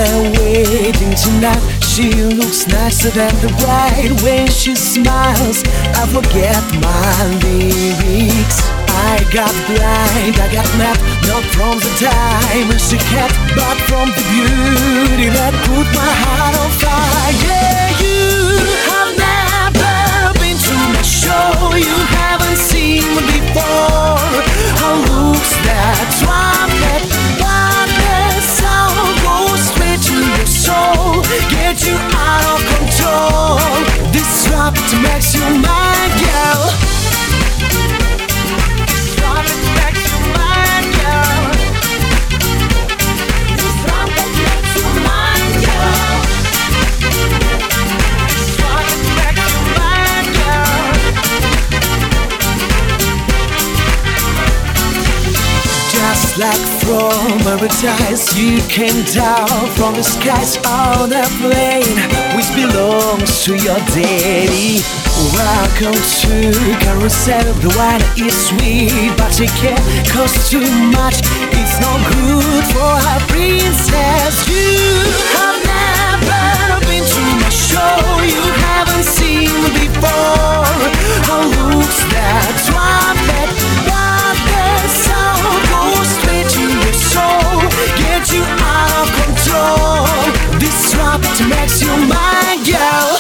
there waiting tonight. She looks nicer than the bride. When she smiles, I forget my lyrics. I got blind, I got mad, not from the time she kept, but from the beauty that put my heart on fire. Yeah, you have never been to my show. You haven't seen me before. Her looks that trumpet, but the sound goes straight to your soul, get you out of control. This trumpet makes you my girl. Just like from paradise, you came down from the skies on a plane which belongs to your daddy. Welcome to Carousel. The wine is sweet, but it can't cost too much. It's no good for a princess. You have never been to my show. You haven't seen me before. Her looks that trumpet, but the sound goes straight to your soul, get you out of control. This trumpet makes you my girl.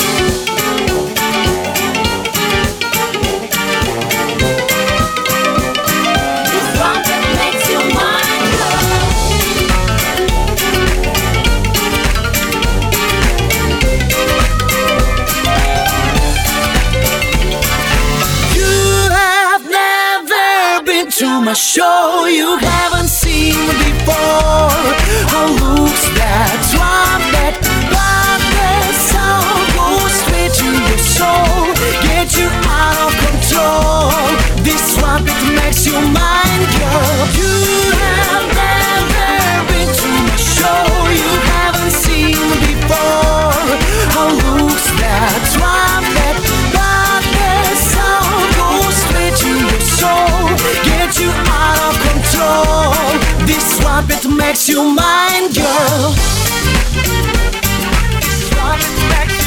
To my show, you haven't seen me before. Her looks that trumpet, but the sound goes straight to your soul, get you out of control. This trumpet makes you mine, girl. You have never been to my show. You haven't seen me before. Her looks that trumpet, but the sound goes straight to your soul, get you out of control. This trumpet makes you mine, girl. This trumpet makes you